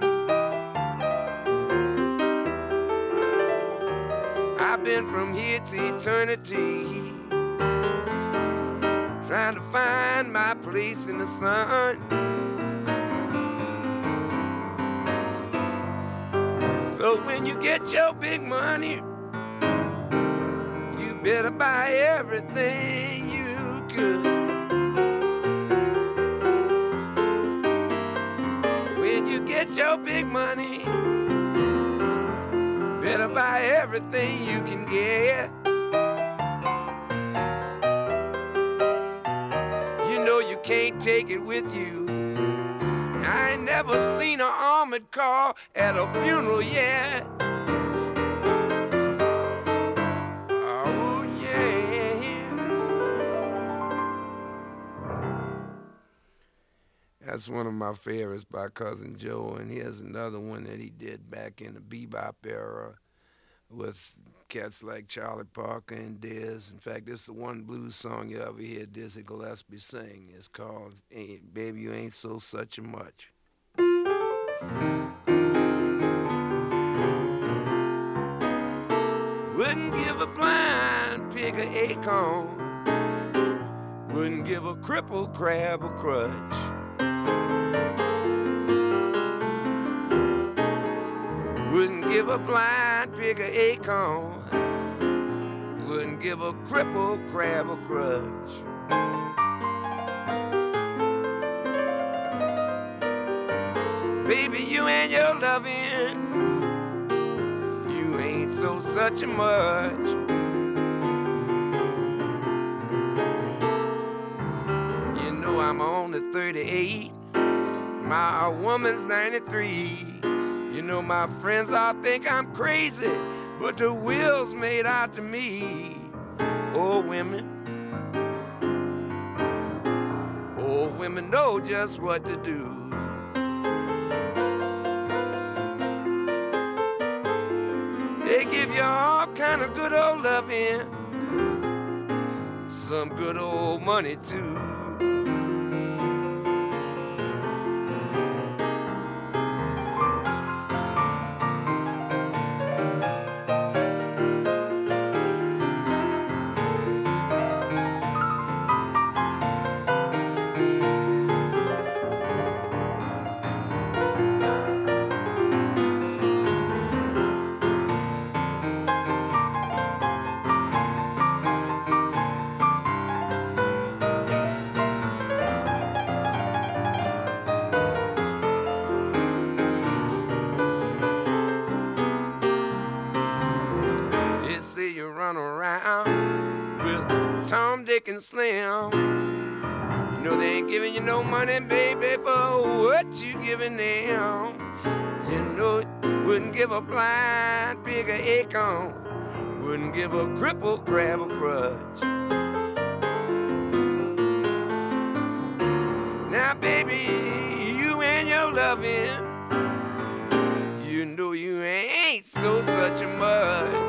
I've been from here to eternity, trying to find my place in the sun. So when you get your big money, you better buy everything you could. When you get your big money, better buy everything you can get. You know you can't take it with you. I ain't never seen an armored car at a funeral yet. Oh, yeah. That's one of my favorites by Cousin Joe, and here's another one that he did back in the bebop era with cats like Charlie Parker and Diz. In fact, this is the one blues song you ever hear Dizzy Gillespie sing. It's called Ain't, Baby, You Ain't So Such a Much. Wouldn't give a blind pig an acorn, wouldn't give a crippled crab a crutch. Wouldn't give a blind pig an acorn, wouldn't give a crippled crab a crutch. Baby, you and your loving, you ain't so such a much. You know I'm on the thirty-eight, my woman's ninety-three. You know my friends all think I'm crazy, but the will's made out to me. Old women, old women know just what to do. They give you all kind of good old loving, some good old money too. run around with Tom, Dick, and Slim. You know they ain't giving you no money, baby, for what you giving them. You know it wouldn't give a blind pig a acorn, wouldn't give a crippled crab a crutch. Now, baby, you and your loving, you know you ain't so such a mud.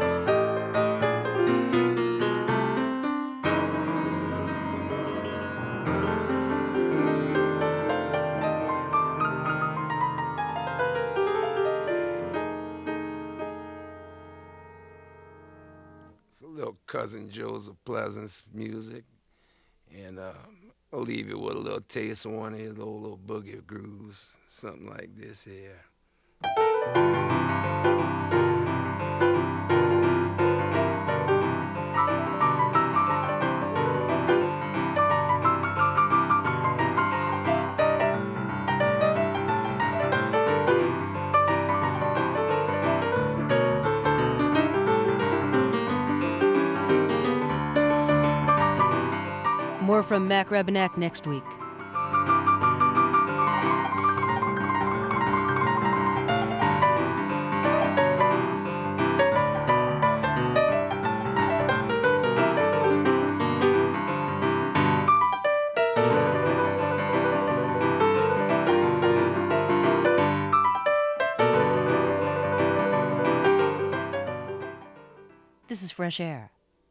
It's a little Cousin Joseph Pleasance music, and uh, I'll leave you with a little taste of one of his old little boogie grooves, something like this here. More from Mac Rebennack next week. This is Fresh Air.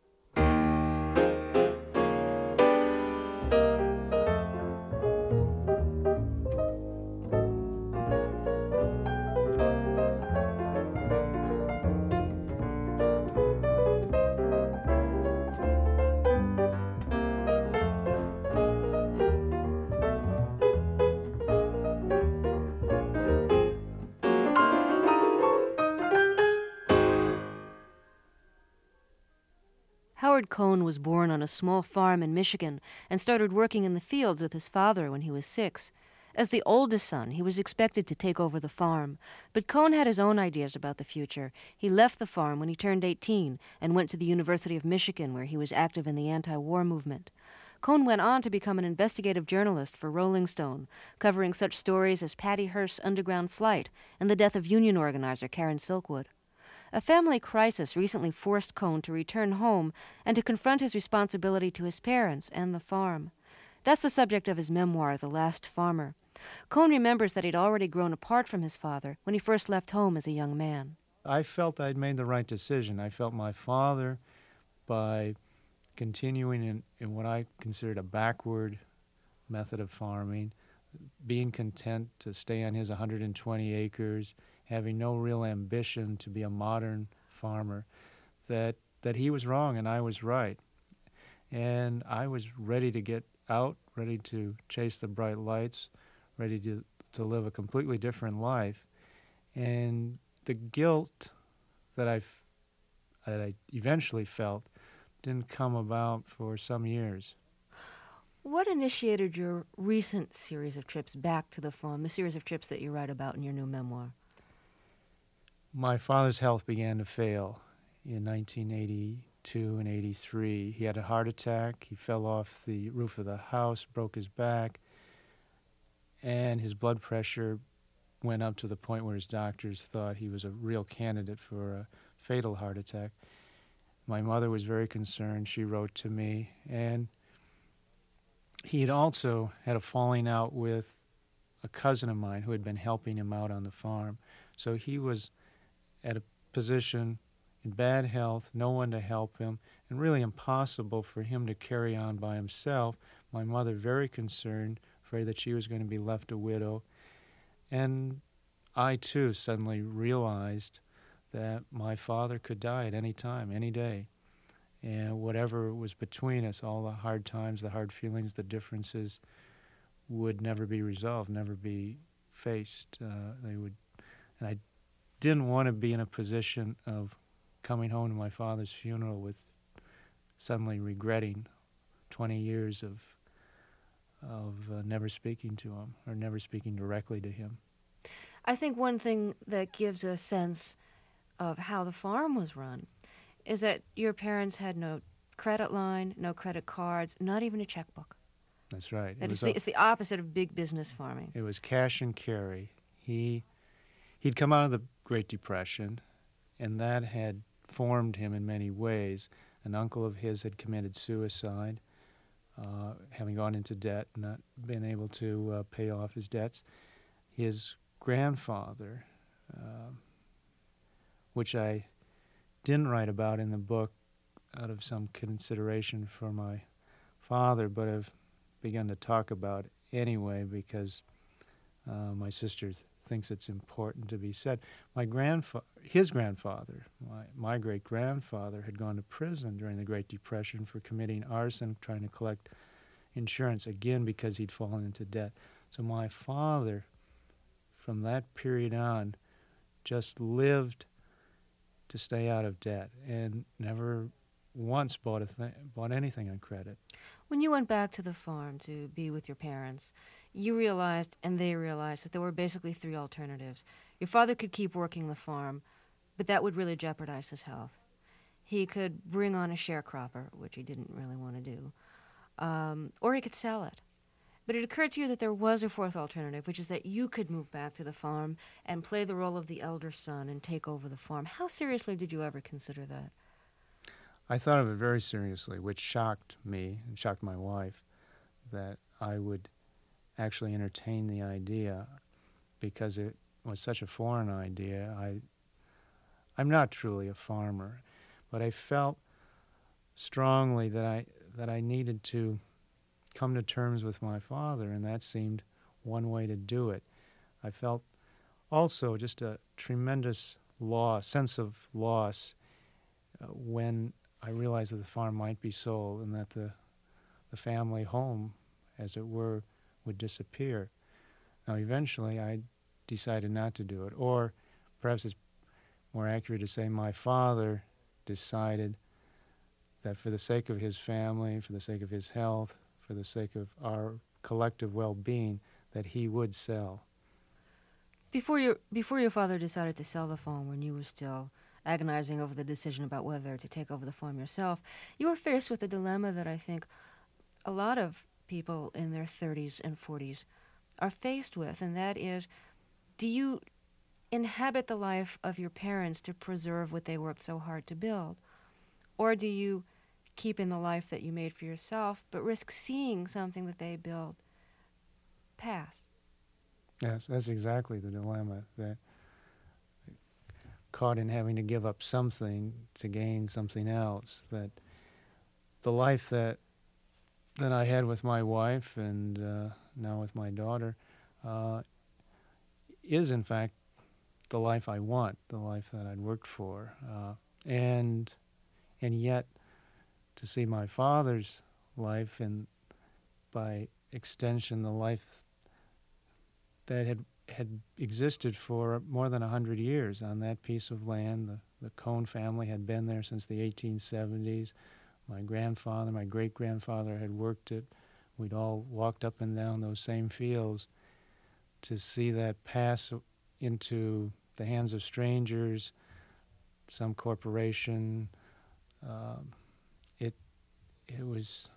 Howard Cohn was born on a small farm in Michigan and started working in the fields with his father when he was six. As the oldest son, he was expected to take over the farm, but Cohn had his own ideas about the future. He left the farm when he turned eighteen and went to the University of Michigan, where he was active in the anti-war movement. Cohn went on to become an investigative journalist for Rolling Stone, covering such stories as Patty Hearst's underground flight and the death of union organizer Karen Silkwood. A family crisis recently forced Cohn to return home and to confront his responsibility to his parents and the farm. That's the subject of his memoir, The Last Farmer. Cohn remembers that he'd already grown apart from his father when he first left home as a young man. I felt I'd made the right decision. I felt my father, by continuing in, in what I considered a backward method of farming, being content to stay on his one hundred twenty acres, having no real ambition to be a modern farmer, that that he was wrong and I was right. And I was ready to get out, ready to chase the bright lights, ready to, to live a completely different life. And the guilt that I, f- that I eventually felt didn't come about for some years. What initiated your recent series of trips back to the farm, the series of trips that you write about in your new memoir? My father's health began to fail in nineteen eighty-two and eighty-three. He had a heart attack. He fell off the roof of the house, broke his back, and his blood pressure went up to the point where his doctors thought he was a real candidate for a fatal heart attack. My mother was very concerned. She wrote to me, and he had also had a falling out with a cousin of mine who had been helping him out on the farm. So he was at a position in bad health, no one to help him, and really impossible for him to carry on by himself. My mother very concerned, afraid that she was going to be left a widow. And I, too, suddenly realized that my father could die at any time, any day. And whatever was between us, all the hard times, the hard feelings, the differences, would never be resolved, never be faced. Uh, they would, and I didn't want to be in a position of coming home to my father's funeral with suddenly regretting twenty years of of uh, never speaking to him or never speaking directly to him. I think one thing that gives a sense of how the farm was run is that your parents had no credit line, no credit cards, not even a checkbook. That's right. That It it's, was the, a- it's the opposite of big business farming. It was cash and carry. He, he'd come out of the Great Depression, and that had formed him in many ways. An uncle of his had committed suicide, uh, having gone into debt, not been able to uh, pay off his debts. His grandfather, uh, which I didn't write about in the book out of some consideration for my father, but have begun to talk about anyway because uh, my sister th- thinks it's important to be said. My grandfa- his grandfather, my, my great-grandfather, had gone to prison during the Great Depression for committing arson, trying to collect insurance, again because he'd fallen into debt. So my father, from that period on, just lived to stay out of debt and never once bought a th- bought anything on credit. When you went back to the farm to be with your parents, you realized, and they realized, that there were basically three alternatives. Your father could keep working the farm, but that would really jeopardize his health. He could bring on a sharecropper, which he didn't really want to do, um, or he could sell it. But it occurred to you that there was a fourth alternative, which is that you could move back to the farm and play the role of the elder son and take over the farm. How seriously did you ever consider that? I thought of it very seriously, which shocked me and shocked my wife, that I would actually entertain the idea because it was such a foreign idea. I, I'm not truly a farmer, but I felt strongly that I that I needed to come to terms with my father, and that seemed one way to do it. I felt also just a tremendous loss, sense of loss uh, when I realized that the farm might be sold and that the the family home, as it were, would disappear. Now, eventually, I decided not to do it, or perhaps it's more accurate to say my father decided that for the sake of his family, for the sake of his health, for the sake of our collective well-being, that he would sell. Before your before your father decided to sell the farm, when you were still agonizing over the decision about whether to take over the farm yourself, you were faced with a dilemma that I think a lot of people in their thirties and forties are faced with, and that is, do you inhabit the life of your parents to preserve what they worked so hard to build? Or do you keep in the life that you made for yourself, but risk seeing something that they build pass? Yes, that's exactly the dilemma, that caught in having to give up something to gain something else, that the life that that I had with my wife and uh, now with my daughter uh, is, in fact, the life I want, the life that I'd worked for. Uh, and and yet, to see my father's life, and by extension, the life that had had existed for more than a hundred years on that piece of land. The, the Cone family had been there since the eighteen seventies. My grandfather, my great-grandfather had worked it. We'd all walked up and down those same fields. To see that pass into the hands of strangers, some corporation, uh, it it was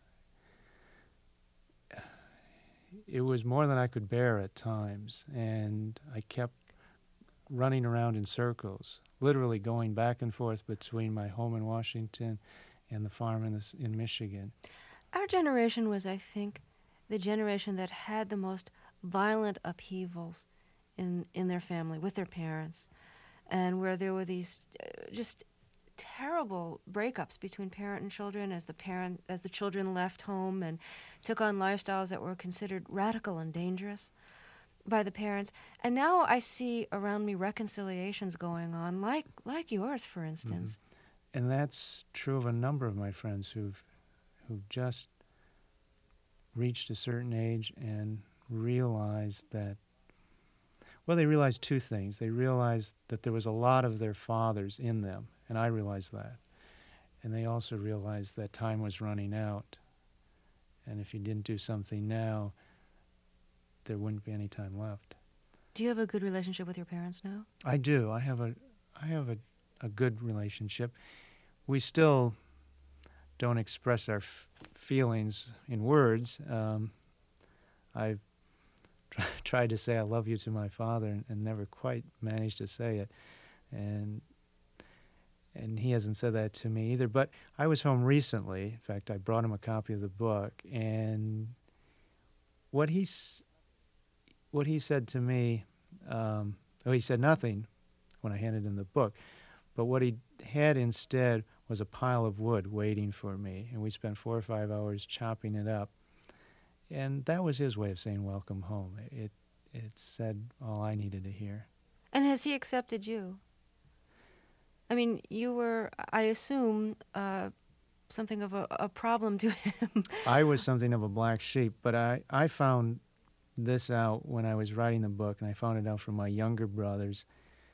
it was more than I could bear at times, and I kept running around in circles, literally going back and forth between my home in Washington and the farm in, this, in Michigan. Our generation was, I think, the generation that had the most violent upheavals in, in their family, with their parents, and where there were these uh, just terrible breakups between parent and children as the parent as the children left home and took on lifestyles that were considered radical and dangerous by the parents. And now I see around me reconciliations going on, like like yours, for instance. Mm-hmm. And that's true of a number of my friends who've who've just reached a certain age and realized that, well, they realized two things. They realized that there was a lot of their fathers in them, and I realized that. And they also realized that time was running out, and if you didn't do something now, there wouldn't be any time left. Do you have a good relationship with your parents now? I do. I have a, I have a, a good relationship. we still don't express our f- feelings in words. Um, I've tr- tried to say I love you to my father and, and never quite managed to say it. And and he hasn't said that to me either. But I was home recently. In fact, I brought him a copy of the book. And what he, s- what he said to me, um, oh, he said nothing when I handed him the book. But what he had instead was a pile of wood waiting for me. And we spent four or five hours chopping it up. And that was his way of saying welcome home. It, it said all I needed to hear. And has he accepted you? I mean, you were, I assume, uh, something of a, a problem to him. I was something of a black sheep, but I, I found this out when I was writing the book, and I found it out from my younger brothers.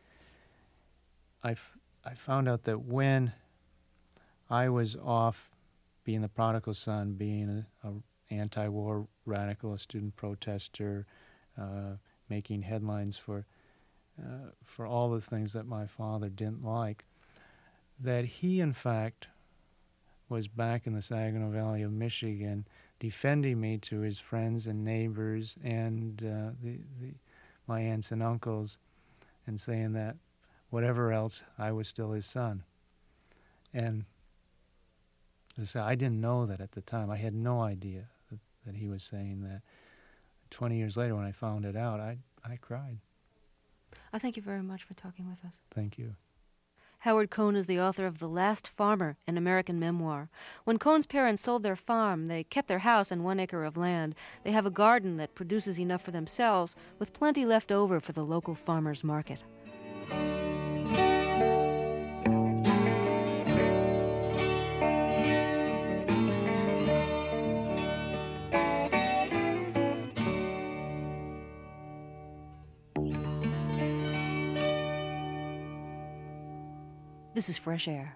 I, f- I found out that when I was off being the prodigal son, being a, a anti-war radical, a student protester, uh, making headlines for uh, for all the things that my father didn't like, that he, in fact, was back in the Saginaw Valley of Michigan defending me to his friends and neighbors and uh, the, the, my aunts and uncles, and saying that whatever else, I was still his son. And as I said, I didn't know that at the time. I had no idea that, that he was saying that. Twenty years later, when I found it out, I, I cried. I thank you very much for talking with us. Thank you. Howard Cohn is the author of The Last Farmer, an American memoir. When Cohn's parents sold their farm, they kept their house and one acre of land. They have a garden that produces enough for themselves, with plenty left over for the local farmers' market. This is Fresh Air.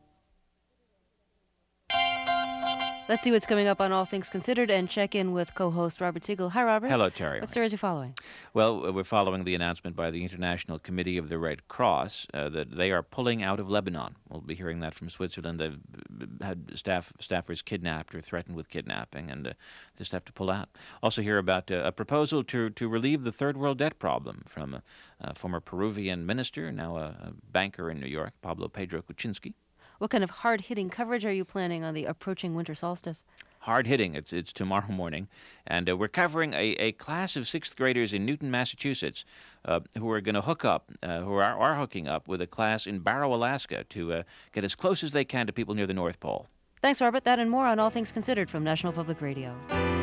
Let's see what's coming up on All Things Considered and check in with co-host Robert Siegel. Hi, Robert. Hello, Terry. What stories are you following? Well, we're following the announcement by the International Committee of the Red Cross uh, that they are pulling out of Lebanon. We'll be hearing that from Switzerland. They've had staff staffers kidnapped or threatened with kidnapping and uh, just have to pull out. Also hear about uh, a proposal to, to relieve the third world debt problem from a, a former Peruvian minister, now a, a banker in New York, Pablo Pedro Kuczynski. What kind of hard-hitting coverage are you planning on the approaching winter solstice? Hard hitting. It's it's tomorrow morning, and uh, we're covering a, a class of sixth graders in Newton, Massachusetts, uh, who are going to hook up, uh, who are, are hooking up with a class in Barrow, Alaska, to uh, get as close as they can to people near the North Pole. Thanks, Robert. That and more on All Things Considered from National Public Radio.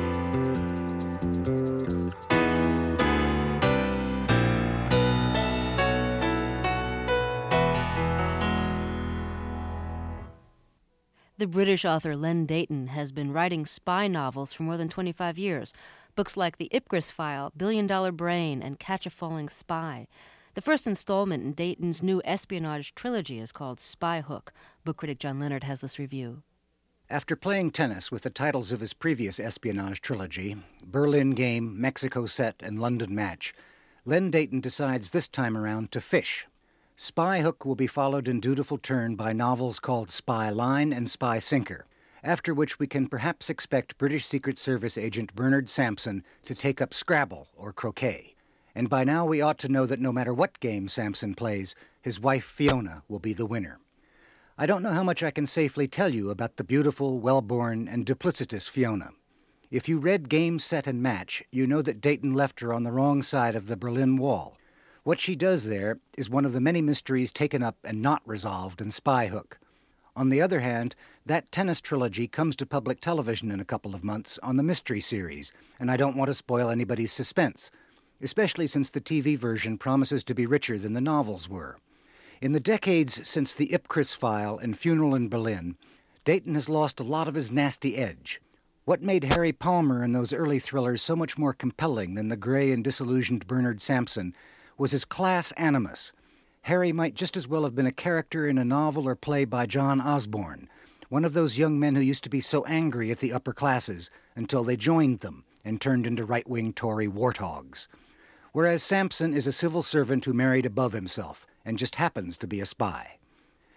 The British author Len Deighton has been writing spy novels for more than twenty-five years. Books like The Ipcris File, Billion Dollar Brain, and Catch a Falling Spy. The first installment in Deighton's new espionage trilogy is called Spy Hook. Book critic John Leonard has this review. After playing tennis with the titles of his previous espionage trilogy, Berlin Game, Mexico Set, and London Match, Len Deighton decides this time around to fish. Spy Hook will be followed in dutiful turn by novels called Spy Line and Spy Sinker, after which we can perhaps expect British Secret Service agent Bernard Sampson to take up Scrabble or croquet. And by now we ought to know that no matter what game Sampson plays, his wife Fiona will be the winner. I don't know how much I can safely tell you about the beautiful, well-born, and duplicitous Fiona. If you read Game, Set, and Match, you know that Deighton left her on the wrong side of the Berlin Wall. What she does there is one of the many mysteries taken up and not resolved in Spy Hook. On the other hand, that tennis trilogy comes to public television in a couple of months on the Mystery Series, and I don't want to spoil anybody's suspense, especially since the T V version promises to be richer than the novels were. In the decades since The Ipcris File and Funeral in Berlin, Deighton has lost a lot of his nasty edge. What made Harry Palmer in those early thrillers so much more compelling than the gray and disillusioned Bernard Sampson was his class animus. Harry might just as well have been a character in a novel or play by John Osborne, one of those young men who used to be so angry at the upper classes until they joined them and turned into right-wing Tory warthogs. Whereas Sampson is a civil servant who married above himself and just happens to be a spy.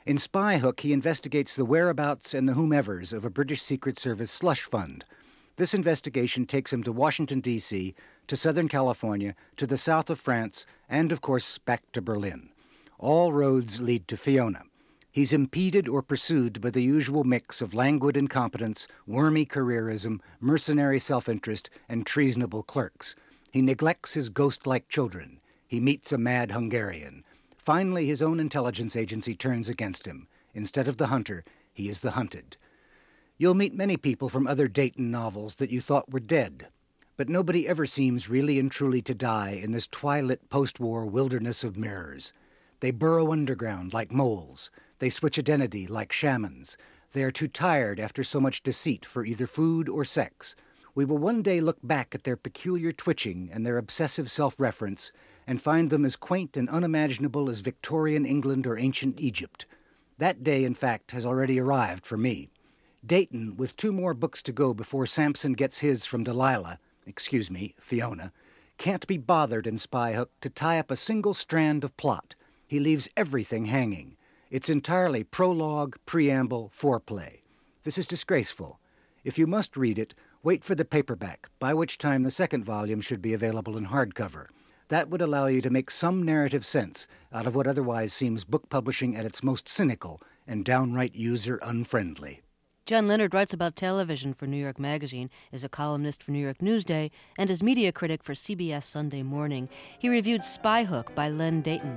In Spy Hook, he investigates the whereabouts and the whomevers of a British Secret Service slush fund. This investigation takes him to Washington, D C, to Southern California, to the south of France, and, of course, back to Berlin. All roads lead to Fiona. He's impeded or pursued by the usual mix of languid incompetence, wormy careerism, mercenary self-interest, and treasonable clerks. He neglects his ghost-like children. He meets a mad Hungarian. Finally, his own intelligence agency turns against him. Instead of the hunter, he is the hunted. You'll meet many people from other Dayton novels that you thought were dead. But nobody ever seems really and truly to die in this twilit post-war wilderness of mirrors. They burrow underground like moles. They switch identity like shamans. They are too tired after so much deceit for either food or sex. We will one day look back at their peculiar twitching and their obsessive self-reference and find them as quaint and unimaginable as Victorian England or ancient Egypt. That day, in fact, has already arrived for me. Dayton, with two more books to go before Samson gets his from Delilah, excuse me, Fiona, can't be bothered in Spy Hook to tie up a single strand of plot. He leaves everything hanging. It's entirely prologue, preamble, foreplay. This is disgraceful. If you must read it, wait for the paperback, by which time the second volume should be available in hardcover. That would allow you to make some narrative sense out of what otherwise seems book publishing at its most cynical and downright user-unfriendly. John Leonard writes about television for New York Magazine, is a columnist for New York Newsday, and is media critic for C B S Sunday Morning. He reviewed Spy Hook by Len Dayton.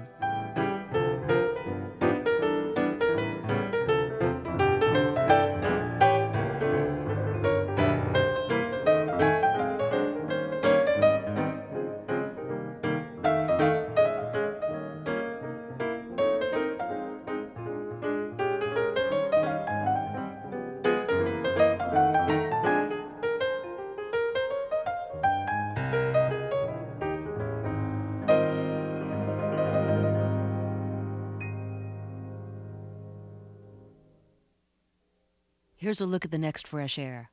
Here's a look at the next Fresh Air.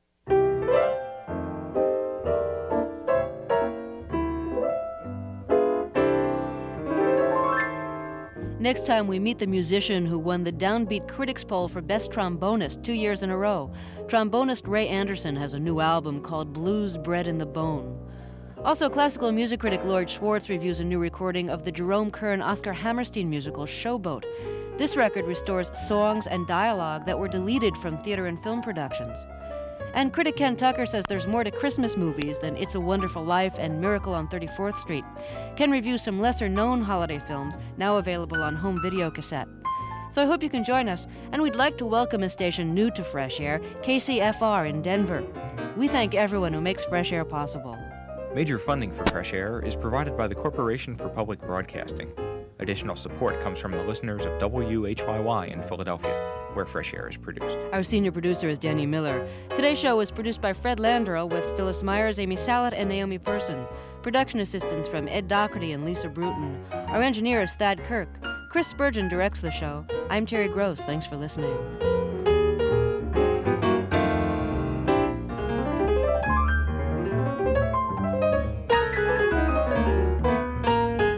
Next time, we meet the musician who won the Downbeat Critics Poll for Best Trombonist two years in a row. Trombonist Ray Anderson has a new album called Blues Bred in the Bone. Also, classical music critic Lloyd Schwartz reviews a new recording of the Jerome Kern Oscar Hammerstein musical Showboat. This record restores songs and dialogue that were deleted from theater and film productions. And critic Ken Tucker says there's more to Christmas movies than It's a Wonderful Life and Miracle on thirty-fourth Street. Ken reviews some lesser-known holiday films now available on home video cassette. So I hope you can join us, and we'd like to welcome a station new to Fresh Air, K C F R in Denver. We thank everyone who makes Fresh Air possible. Major funding for Fresh Air is provided by the Corporation for Public Broadcasting. Additional support comes from the listeners of W H Y Y in Philadelphia, where Fresh Air is produced. Our senior producer is Danny Miller. Today's show was produced by Fred Landrell with Phyllis Myers, Amy Salat, and Naomi Person. Production assistance from Ed Doherty and Lisa Bruton. Our engineer is Thad Kirk. Chris Spurgeon directs the show. I'm Terry Gross. Thanks for listening.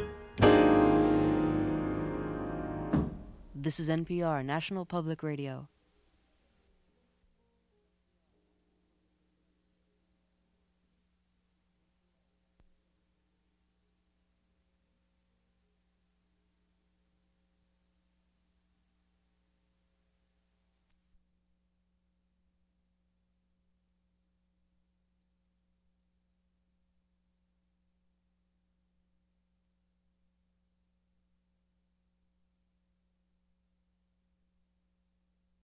This is N P R, National Public Radio.